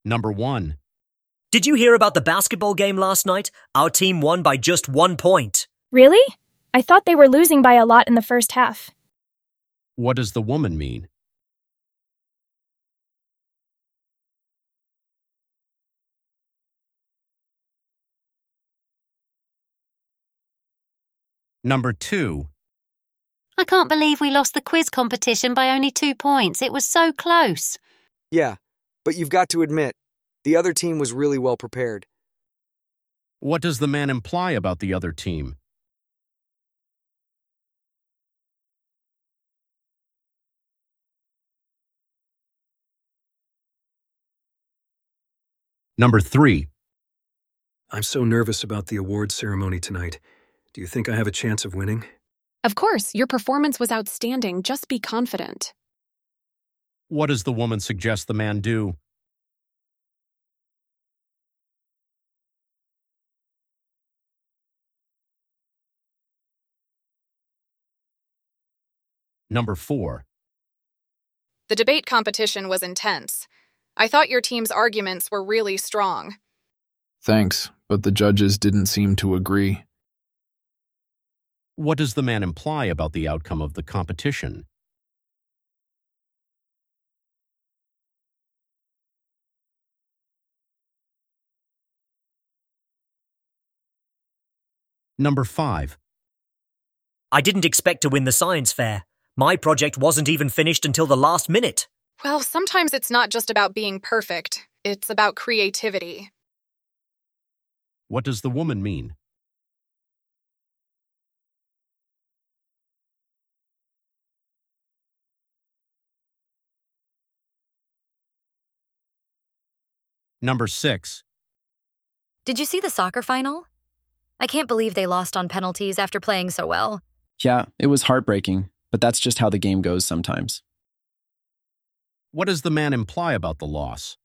Number 1. Did you hear about the basketball game last night? Our team won by just 1 point. Really? I thought they were losing by a lot in the first half. What does the woman mean? Number 2. I can't believe we lost the quiz competition by only 2 points. It was so close. Yeah, but you've got to admit, the other team was really well prepared. What does the man imply about the other team? Number 3. I'm so nervous about the award ceremony tonight. Do you think I have a chance of winning? Of course, your performance was outstanding. Just be confident. What does the woman suggest the man do? Number 4. The debate competition was intense. I thought your team's arguments were really strong. Thanks, but the judges didn't seem to agree. What does the man imply about the outcome of the competition? Number 5. I didn't expect to win the science fair. My project wasn't even finished until the last minute. Well, sometimes it's not just about being perfect. It's about creativity. What does the woman mean? Number 6. Did you see the soccer final? I can't believe they lost on penalties after playing so well. Yeah, it was heartbreaking, but that's just how the game goes sometimes. What does the man imply about the loss?